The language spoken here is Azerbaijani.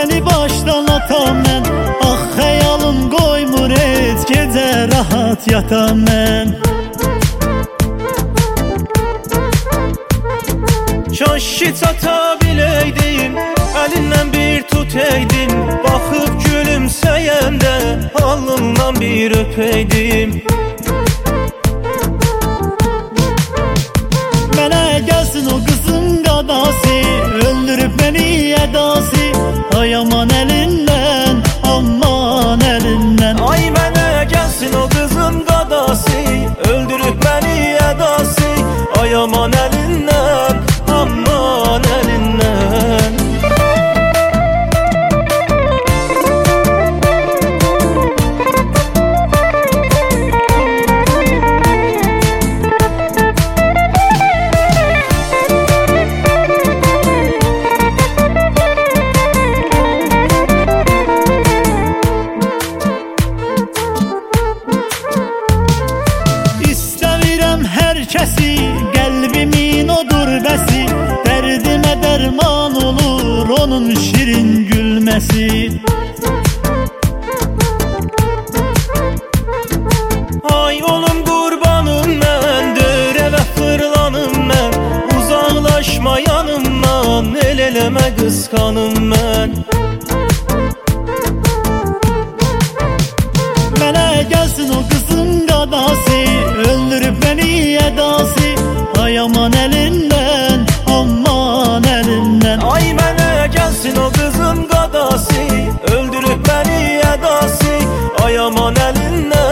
seni baştan atam mən. Ah xəyalım qoymur heç gecə rahat yatam mən. Kaş ki çata biləydim, əlindən bir tutəydin. Baxıb gülümsəyəndə alnından bir öpəydim. Mənə gəlsin o qızın qadası, öldürüb məni ədası. Ay aman əlindən, aman əlindən. Ay mənə gəlsin o qızın qadası, öldürüb məni ədası. Ay aman əlindən, aman əlindən. Kəsi qəlbimin odur bəsi, dərdimə dərman olur onun şirin gülməsi. Ay olum qurbanım mən, dörəvə fırlanım mən. Uzaqlaşma yanımdan, el eləmə qısqanım mən. Mənə gəlsin o qızın qadası, öldürüb məni ədası. Ay aman əlindən, aman əlindən. Ay mənə gəlsin o qızın qadası, öldürüb məni ədası. Ay aman əlindən.